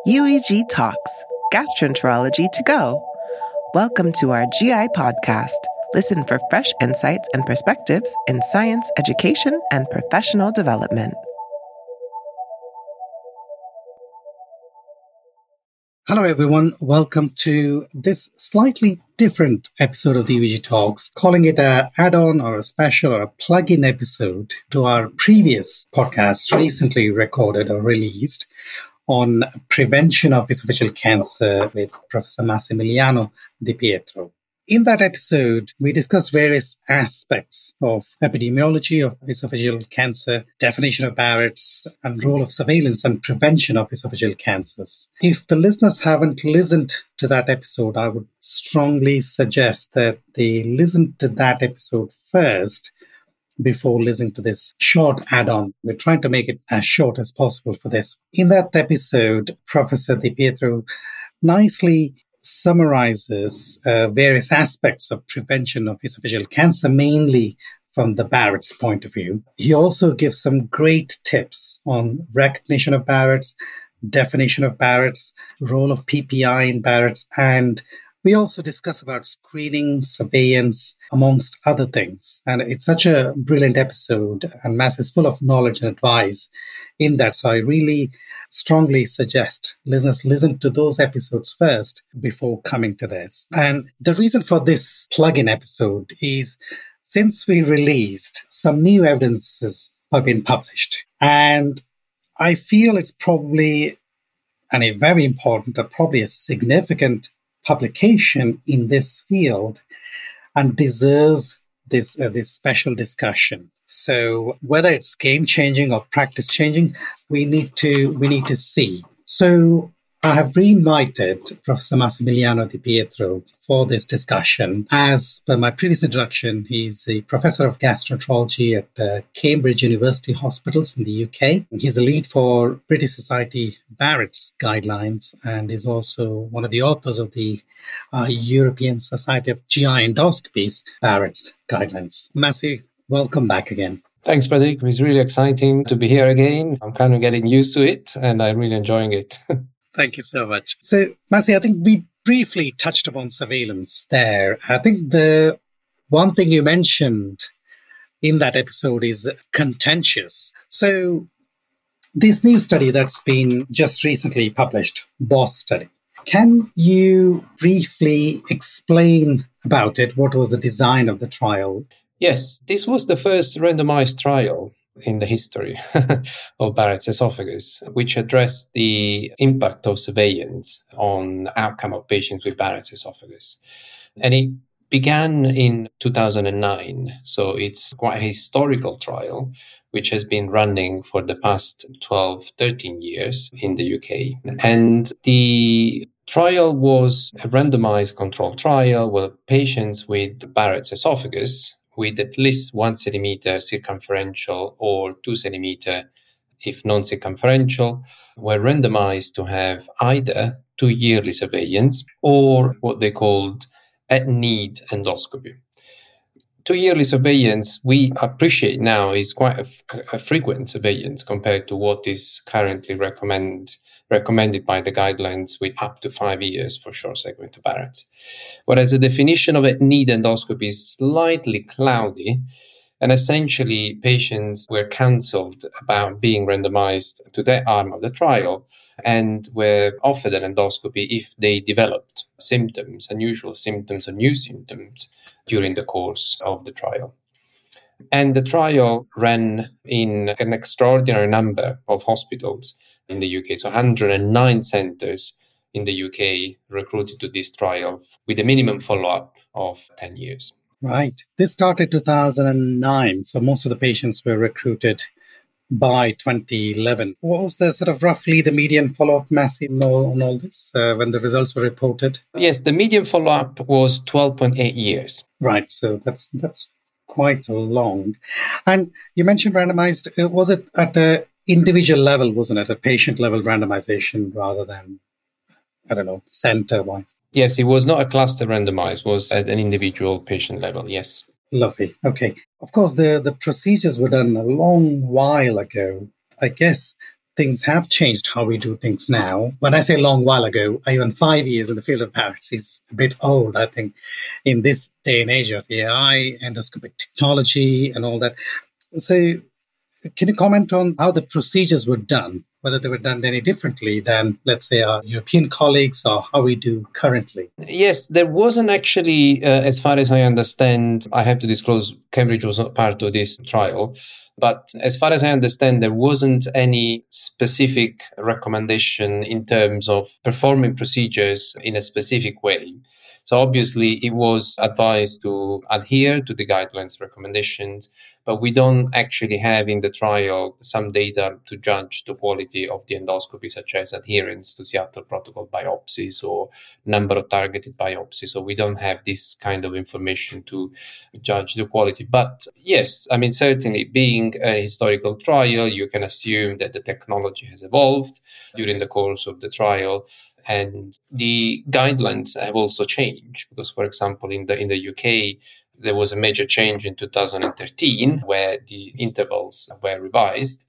UEG Talks, Gastroenterology to Go. Welcome to our GI podcast. Listen for fresh insights and perspectives in science, education, and professional development. Hello, everyone. Welcome to this slightly different episode of the UEG Talks, calling it an add-on or a special or a plug-in episode to our previous podcast recently recorded or released on prevention of esophageal cancer with Professor Massimiliano Di Pietro. In that episode, we discussed various aspects of epidemiology of esophageal cancer, definition of Barrett's, and role of surveillance and prevention of esophageal cancers. If the listeners haven't listened to that episode, I would strongly suggest that they listen to that episode first before listening to this short add-on. We're trying to make it as short as possible for this. In that episode, Professor Di Pietro nicely summarizes various aspects of prevention of esophageal cancer, mainly from the Barrett's point of view. He also gives some great tips on recognition of Barrett's, definition of Barrett's, role of PPI in Barrett's, and we also discuss about screening, surveillance, amongst other things. And it's such a brilliant episode, and Mass is full of knowledge and advice in that. So I really strongly suggest listeners listen to those episodes first before coming to this. And the reason for this plug-in episode is since we released, some new evidences have been published. And I feel it's probably, and a very important, or probably a significant publication in this field and deserves this special discussion. So whether it's game-changing or practice-changing, we need to see. So I have re-invited Professor Massimiliano Di Pietro for this discussion. As per my previous introduction, he's a professor of gastroenterology at Cambridge University Hospitals in the UK. He's the lead for British Society Barrett's Guidelines and is also one of the authors of the European Society of GI Endoscopies Barrett's Guidelines. Massi, welcome back again. Thanks, Pradeep. It's really exciting to be here again. I'm kind of getting used to it and I'm really enjoying it. Thank you so much. So, Massi, I think we briefly touched upon surveillance there. I think the one thing you mentioned in that episode is contentious. So, this new study that's been just recently published, BOSS study, can you briefly explain about it? What was the design of the trial? Yes, this was the first randomized trial in the history of Barrett's esophagus, which addressed the impact of surveillance on the outcome of patients with Barrett's esophagus. And it began in 2009, so it's quite a historical trial, which has been running for the past 12, 13 years in the UK. And the trial was a randomized controlled trial where patients with Barrett's esophagus with at least 1 centimeter circumferential or 2 centimeter, if non-circumferential, were randomized to have either 2 yearly surveillance or what they called at-need endoscopy. 2 yearly surveillance, we appreciate now, is quite a frequent surveillance compared to what is currently recommended by the guidelines with up to 5 years for short segment of Barrett's. Whereas the definition of at-need endoscopy is slightly cloudy, and essentially patients were cancelled about being randomized to that arm of the trial and were offered an endoscopy if they developed symptoms, unusual symptoms or new symptoms during the course of the trial. And the trial ran in an extraordinary number of hospitals in the UK. So 109 centres in the UK recruited to this trial with a minimum follow-up of 10 years. Right. This started 2009, so most of the patients were recruited by 2011. What was the sort of roughly the median follow-up, Massi, on all this when the results were reported? Yes, the median follow-up was 12.8 years. Right, so that's quite long. And you mentioned randomized. Was it at the individual level, wasn't it? A patient level randomization rather than, I don't know, center-wise? Yes, it was not a cluster randomized, it was at an individual patient level, yes. Lovely. Okay. Of course, the procedures were done a long while ago. I guess things have changed how we do things now. When I say a long while ago, even 5 years in the field of Barrett's is a bit old, I think, in this day and age of AI, endoscopic technology and all that. So can you comment on how the procedures were done, whether they were done any differently than, let's say, our European colleagues or how we do currently? Yes, there wasn't actually, as far as I understand, I have to disclose, Cambridge was not part of this trial. But as far as I understand, there wasn't any specific recommendation in terms of performing procedures in a specific way. So obviously, it was advised to adhere to the guidelines recommendations, but we don't actually have in the trial some data to judge the quality of the endoscopy, such as adherence to Seattle protocol biopsies or number of targeted biopsies. So we don't have this kind of information to judge the quality. But yes, I mean, certainly being a historical trial, you can assume that the technology has evolved during the course of the trial. And the guidelines have also changed because, for example, in the UK, there was a major change in 2013 where the intervals were revised,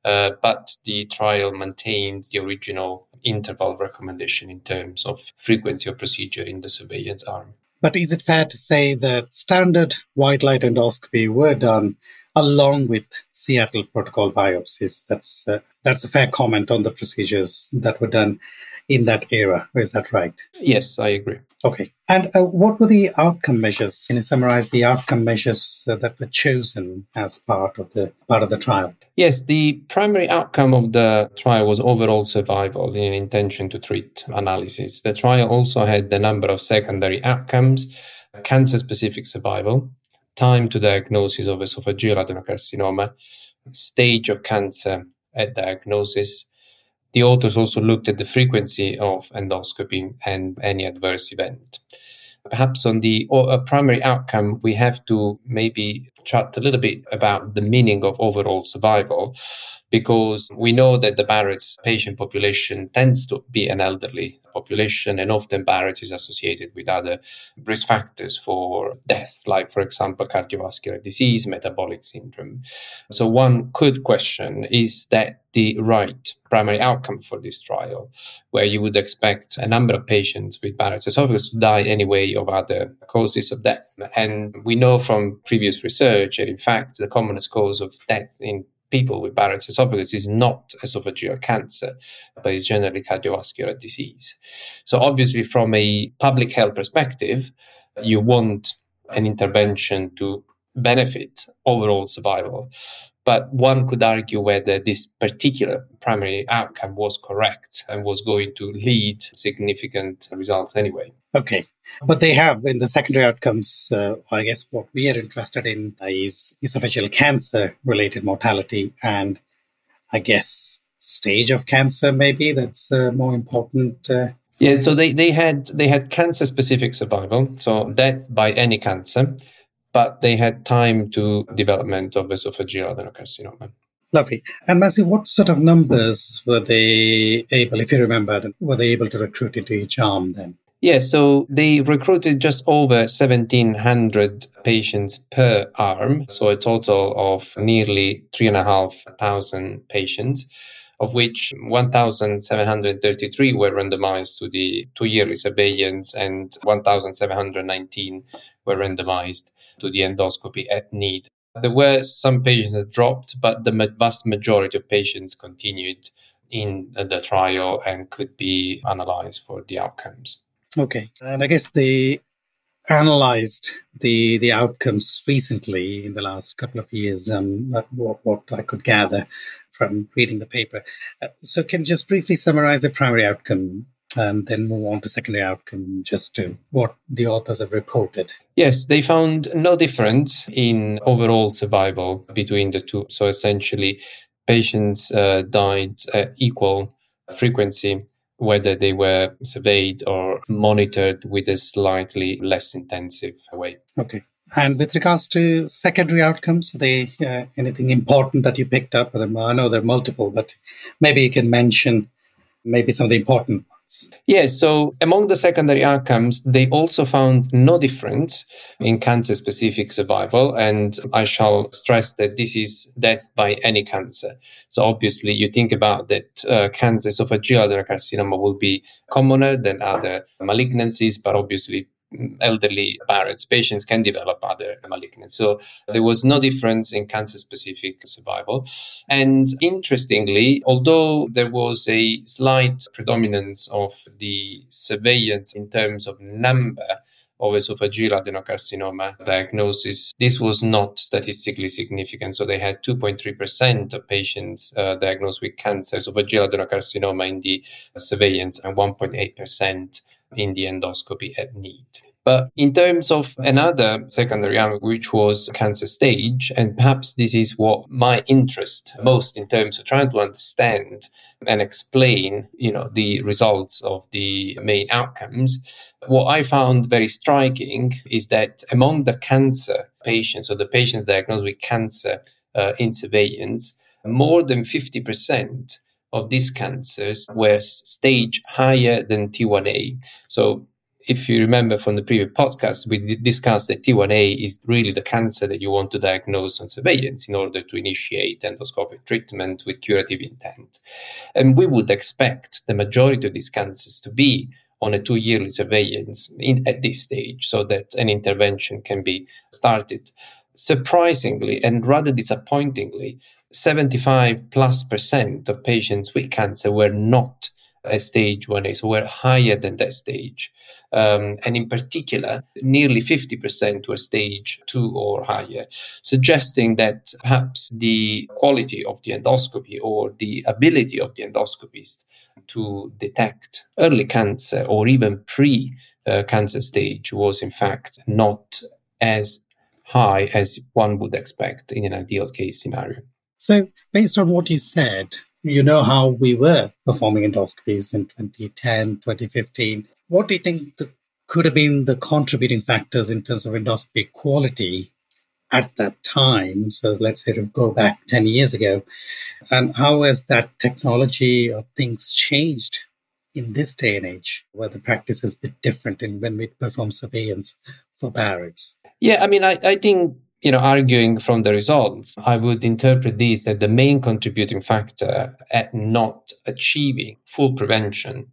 but the trial maintained the original interval recommendation in terms of frequency of procedure in the surveillance arm. But is it fair to say that standard white light endoscopy were done along with Seattle protocol biopsies? That's a fair comment on the procedures that were done in that era. Is that right? Yes, I agree. Okay. And what were the outcome measures? Can you summarize the outcome measures that were chosen as part of the trial? Yes, the primary outcome of the trial was overall survival in an intention to treat analysis. The trial also had a number of secondary outcomes: cancer-specific survival, time to diagnosis of esophageal adenocarcinoma, stage of cancer at diagnosis. The authors also looked at the frequency of endoscopy and any adverse event. Perhaps on the primary outcome, we have to maybe chat a little bit about the meaning of overall survival, because we know that the Barrett's patient population tends to be an elderly population, and often Barrett's is associated with other risk factors for death, like, for example, cardiovascular disease, metabolic syndrome. So one could question, is that the right primary outcome for this trial, where you would expect a number of patients with Barrett's esophagus to die anyway of other causes of death? And we know from previous research that, in fact, the commonest cause of death in people with Barrett's esophagus is not esophageal cancer, but is generally cardiovascular disease. So obviously, from a public health perspective, you want an intervention to benefit overall survival. But one could argue whether this particular primary outcome was correct and was going to lead significant results anyway. Okay. But they have, in the secondary outcomes, I guess what we are interested in is esophageal cancer-related mortality and, I guess, stage of cancer, maybe, that's more important. Yeah, so they had cancer-specific survival, so death by any cancer, but they had time to development of esophageal adenocarcinoma. Lovely. And Matthew, what sort of numbers were they able, if you remember, were they able to recruit into each arm then? Yeah, so they recruited just over 1,700 patients per arm, so a total of nearly 3,500 patients, of which 1,733 were randomized to the 2-yearly surveillance and 1,719 were randomized to the endoscopy at need. There were some patients that dropped, but the vast majority of patients continued in the trial and could be analyzed for the outcomes. Okay. And I guess they analyzed the outcomes recently in the last couple of years, what I could gather from reading the paper. So can you just briefly summarize the primary outcome and then move on to secondary outcome, just to what the authors have reported? Yes, they found no difference in overall survival between the two. So essentially, patients died at equal frequency, whether they were surveyed or monitored with a slightly less intensive way. Okay. And with regards to secondary outcomes, are they anything important that you picked up? I know there are multiple, but maybe you can mention maybe some of the important ones. effects? Yes, so among the secondary outcomes, they also found no difference in cancer-specific survival. And I shall stress that this is death by any cancer. So obviously, you think about that cancer, esophageal adenocarcinoma will be commoner than other malignancies, but obviously elderly Barrett's patients can develop other malignancies. So there was no difference in cancer-specific survival. And interestingly, although there was a slight predominance of the surveillance in terms of number of esophageal adenocarcinoma diagnosis, this was not statistically significant. So they had 2.3% of patients diagnosed with cancer, esophageal adenocarcinoma in the surveillance, and 1.8% in the endoscopy at need. But in terms of another secondary outcome, which was cancer stage, and perhaps this is what my interest most in terms of trying to understand and explain, the results of the main outcomes, what I found very striking is that among the cancer patients, or the patients diagnosed with cancer in surveillance, more than 50% of these cancers were stage higher than T1A. So if you remember from the previous podcast, we discussed that T1A is really the cancer that you want to diagnose on surveillance in order to initiate endoscopic treatment with curative intent. And we would expect the majority of these cancers to be on a 2-yearly surveillance at this stage so that an intervention can be started. Surprisingly and rather disappointingly, 75+% of patients with cancer were not at stage 1A, so were higher than that stage. And in particular, nearly 50% were stage 2 or higher, suggesting that perhaps the quality of the endoscopy or the ability of the endoscopist to detect early cancer or even pre-cancer stage was in fact not as high as one would expect in an ideal case scenario. So based on what you said, you know how we were performing endoscopies in 2010, 2015. What do you think could have been the contributing factors in terms of endoscopy quality at that time? So let's say to go back 10 years ago. And how has that technology or things changed in this day and age, where the practice is a bit different in when we perform surveillance for Barrett's? Yeah, I mean, I think, arguing from the results, I would interpret this that the main contributing factor at not achieving full prevention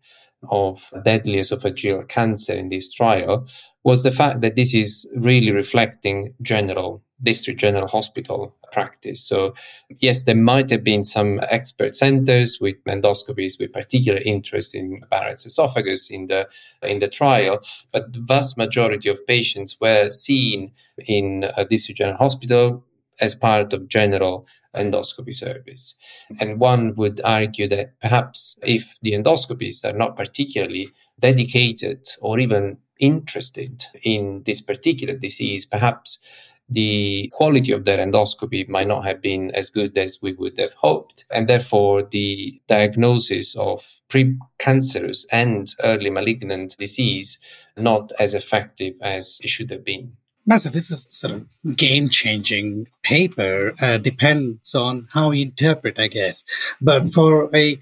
of deadly esophageal cancer in this trial was the fact that this is really reflecting district general hospital practice. So yes, there might have been some expert centers with endoscopies with particular interest in Barrett's esophagus in the trial, but the vast majority of patients were seen in a district general hospital as part of general endoscopy service. And one would argue that perhaps if the endoscopists are not particularly dedicated or even interested in this particular disease, perhaps the quality of their endoscopy might not have been as good as we would have hoped. And therefore, the diagnosis of precancerous and early malignant disease not as effective as it should have been. Masa, this is sort of game-changing paper. Depends on how you interpret, I guess. But for a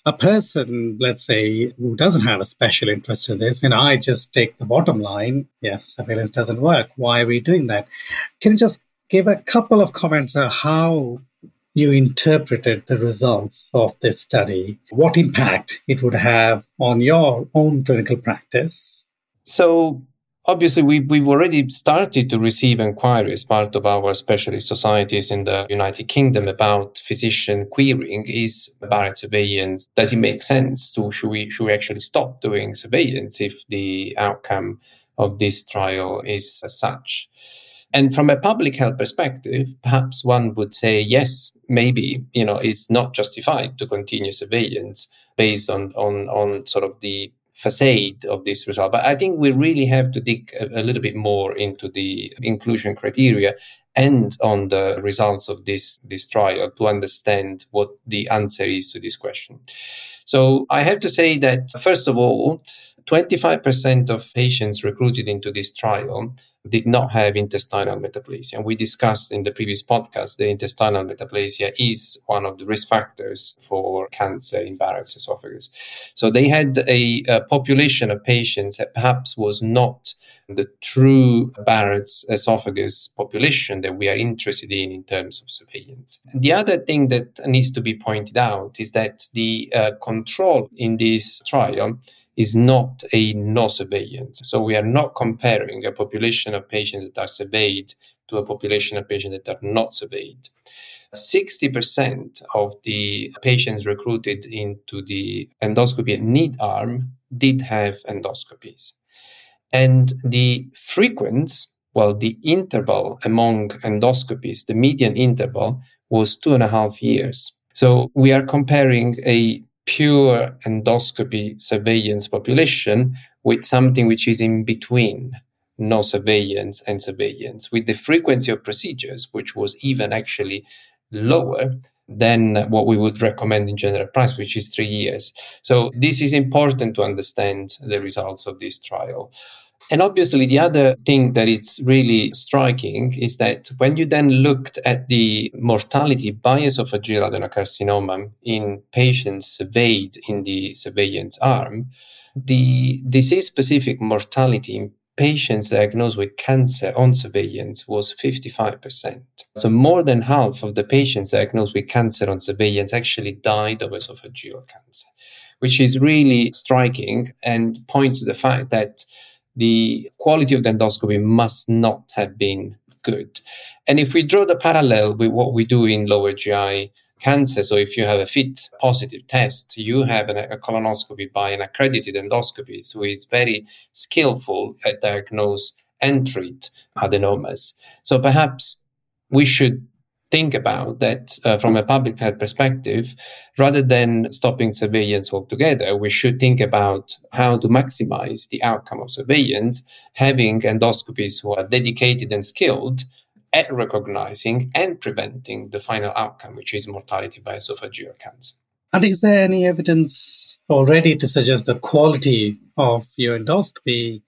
person, let's say, who doesn't have a special interest in this, and I just take the bottom line, surveillance doesn't work. Why are we doing that? Can you just give a couple of comments on how you interpreted the results of this study, what impact it would have on your own clinical practice? So, obviously, we've already started to receive inquiries as part of our specialist societies in the United Kingdom about physician querying. Is Barrett surveillance, does it make sense? Should we actually stop doing surveillance if the outcome of this trial is as such? And from a public health perspective, perhaps one would say, yes, maybe, it's not justified to continue surveillance based on sort of the facade of this result. But I think we really have to dig a little bit more into the inclusion criteria and on the results of this trial to understand what the answer is to this question. So I have to say that, first of all, 25% of patients recruited into this trial did not have intestinal metaplasia. And we discussed in the previous podcast that intestinal metaplasia is one of the risk factors for cancer in Barrett's esophagus. So they had a population of patients that perhaps was not the true Barrett's esophagus population that we are interested in terms of surveillance. The other thing that needs to be pointed out is that the control in this trial is not a no surveillance. So we are not comparing a population of patients that are surveyed to a population of patients that are not surveyed. 60% of the patients recruited into the endoscopy need arm did have endoscopies. And the frequency, the interval among endoscopies, the median interval was 2.5 years. So we are comparing a pure endoscopy surveillance population with something which is in between no surveillance and surveillance, with the frequency of procedures, which was even actually lower than what we would recommend in general practice, which is 3 years. So this is important to understand the results of this trial. And obviously, the other thing that it's really striking is that when you then looked at the mortality by esophageal adenocarcinoma in patients surveyed in the surveillance arm, the disease-specific mortality in patients diagnosed with cancer on surveillance was 55%. So more than half of the patients diagnosed with cancer on surveillance actually died of esophageal cancer, which is really striking and points to the fact that the quality of the endoscopy must not have been good. And if we draw the parallel with what we do in lower GI cancer, so if you have a FIT positive test, you have a colonoscopy by an accredited endoscopist who is very skillful at diagnose and treat adenomas. So perhaps we should think about that from a public health perspective. Rather than stopping surveillance altogether, we should think about how to maximize the outcome of surveillance, having endoscopists who are dedicated and skilled at recognizing and preventing the final outcome, which is mortality by esophageal cancer. And is there any evidence already to suggest the quality of your endoscopy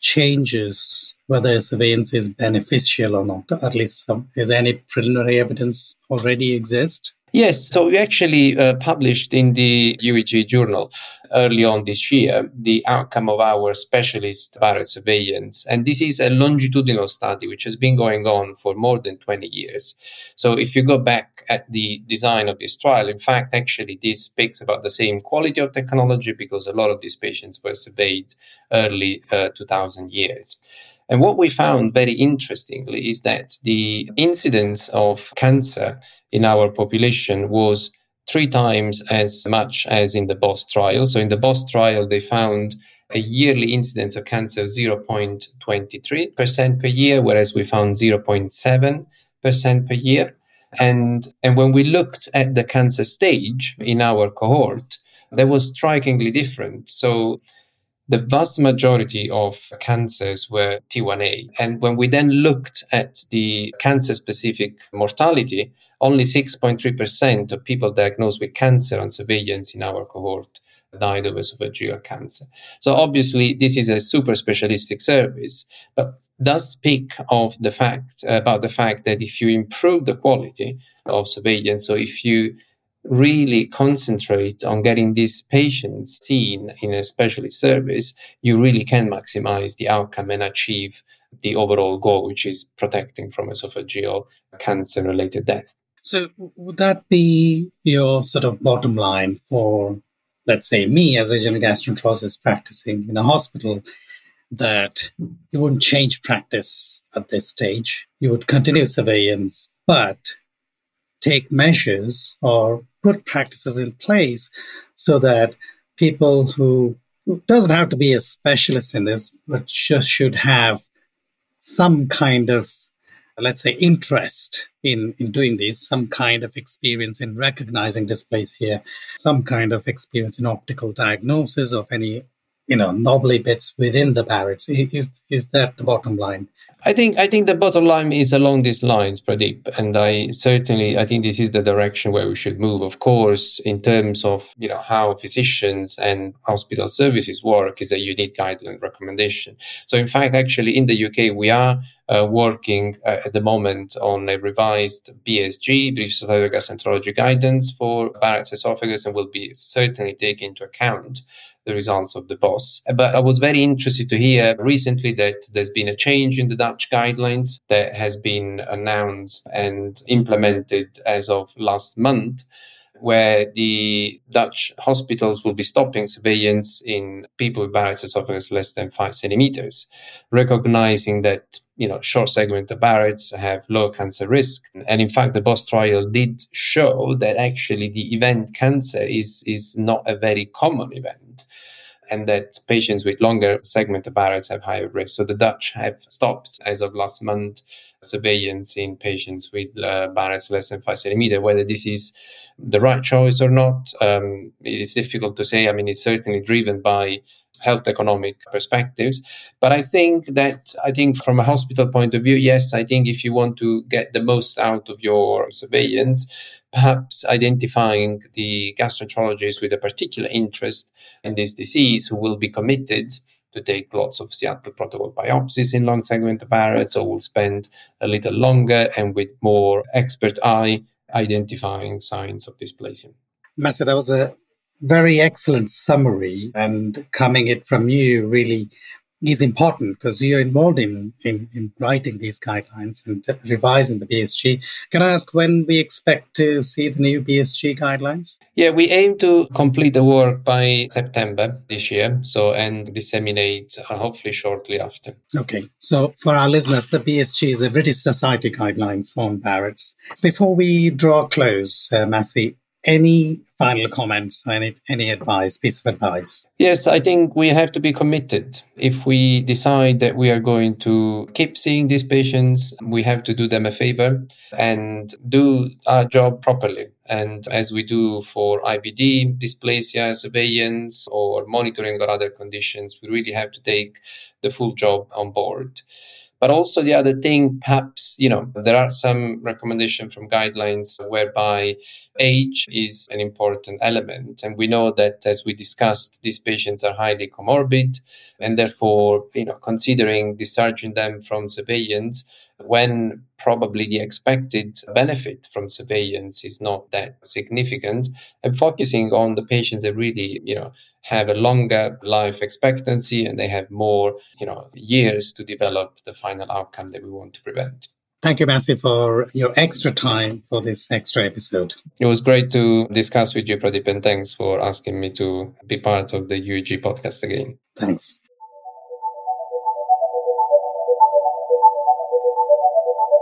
changes whether surveillance is beneficial or not? At least is there any preliminary evidence already exist? Yes, so we actually published in the UEG journal early on this year the outcome of our specialist Barrett surveillance. And this is a longitudinal study which has been going on for more than 20 years. So if you go back at the design of this trial, in fact, actually this speaks about the same quality of technology because a lot of these patients were surveyed early 2000 years. And what we found very interestingly is that the incidence of cancer in our population was 3 times as much as in the BOSS trial. So in the BOSS trial, they found a yearly incidence of cancer of 0.23% per year, whereas we found 0.7% per year. And when we looked at the cancer stage in our cohort, that was strikingly different. So the vast majority of cancers were T1A. And when we then looked at the cancer-specific mortality, only 6.3% of people diagnosed with cancer on surveillance in our cohort died of esophageal cancer. So obviously, this is a super specialistic service, but does speak of the fact that if you improve the quality of surveillance, so if you really concentrate on getting these patients seen in a specialist service, you really can maximize the outcome and achieve the overall goal, which is protecting from esophageal cancer-related death. So would that be your sort of bottom line for, let's say, me as a general gastroenterologist practicing in a hospital, that you wouldn't change practice at this stage? You would continue surveillance, but take measures or put practices in place so that people who doesn't have to be a specialist in this, but just should have some kind of, let's say, interest in doing this, some kind of experience in recognizing dysplasia, some kind of experience in optical diagnosis of any knobbly bits within the Barrett's. Is that the bottom line? I think the bottom line is along these lines, Pradeep, and I think this is the direction where we should move. Of course, in terms of how physicians and hospital services work, is a unique guideline recommendation. So, in fact, actually, in the UK, we are working at the moment on a revised BSG, British Society of Gastroenterology guidance for Barrett's esophagus, and will be certainly taking into account the results of the BOSS. But I was very interested to hear recently that there's been a change in the Dutch guidelines that has been announced and implemented as of last month, where the Dutch hospitals will be stopping surveillance in people with Barrett's esophagus less than 5 centimeters, recognizing that short segment of Barrett's have low cancer risk. And in fact, the BOSS trial did show that actually the event cancer is not a very common event, and that patients with longer segment of Barrett's have higher risk. So the Dutch have stopped, as of last month, surveillance in patients with Barrett's less than 5 centimeters. Whether this is the right choice or not, it's difficult to say. I mean, it's certainly driven by health economic perspectives. But I think from a hospital point of view, yes, I think if you want to get the most out of your surveillance, perhaps identifying the gastroenterologists with a particular interest in this disease who will be committed to take lots of Seattle protocol biopsies in long segment Barrett's, or will spend a little longer and with more expert eye identifying signs of dysplasia. Masa, that was a very excellent summary, and coming it from you really is important because you're involved in writing these guidelines and revising the BSG. Can I ask when we expect to see the new BSG guidelines? Yeah, we aim to complete the work by September this year, and disseminate hopefully shortly after. Okay, so for our listeners, the BSG is the British Society Guidelines on Barrett's. Before we draw close, Masi, any final comments or any advice, piece of advice? Yes, I think we have to be committed. If we decide that we are going to keep seeing these patients, we have to do them a favor and do our job properly. And as we do for IBD, dysplasia, surveillance, or monitoring or other conditions, we really have to take the full job on board. But also the other thing, perhaps, there are some recommendations from guidelines whereby age is an important element. And we know that, as we discussed, these patients are highly comorbid, and therefore, considering discharging them from surveillance when probably the expected benefit from surveillance is not that significant, and focusing on the patients that really, have a longer life expectancy and they have more, years to develop the final outcome that we want to prevent. Thank you, Masi, for your extra time for this extra episode. It was great to discuss with you, Pradeep, and thanks for asking me to be part of the UEG podcast again. Thanks.